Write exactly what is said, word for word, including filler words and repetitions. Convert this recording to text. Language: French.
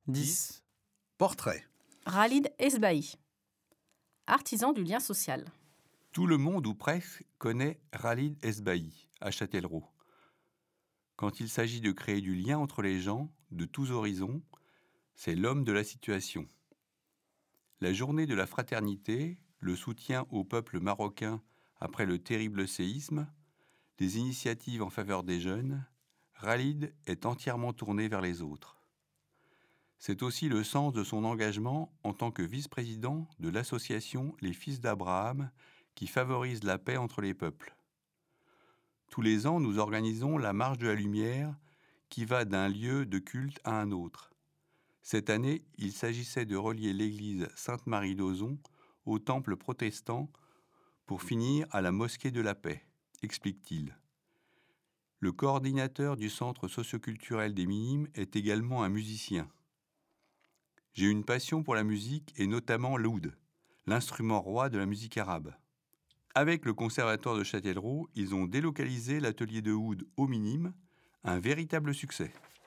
dix. Portrait. Khalid Esbahi, artisan du lien social. Tout le monde ou presque connaît Khalid Esbahi à Châtellerault. Quand il s'agit de créer du lien entre les gens, de tous horizons, c'est l'homme de la situation. La journée de la fraternité, le soutien au peuple marocain après le terrible séisme, les initiatives en faveur des jeunes, Khalid est entièrement tourné vers les autres. C'est aussi le sens de son engagement en tant que vice-président de l'association Les Fils d'Abraham qui favorise la paix entre les peuples. Tous les ans, nous organisons la Marche de la Lumière qui va d'un lieu de culte à un autre. Cette année, il s'agissait de relier l'église Sainte-Marie d'Auzon au temple protestant pour finir à la mosquée de la paix, explique-t-il. Le coordinateur du centre socioculturel des Minimes est également un musicien. J'ai une passion pour la musique et notamment l'oud, l'instrument roi de la musique arabe. Avec le conservatoire de Châtellerault, ils ont délocalisé l'atelier de oud aux Minimes, un véritable succès.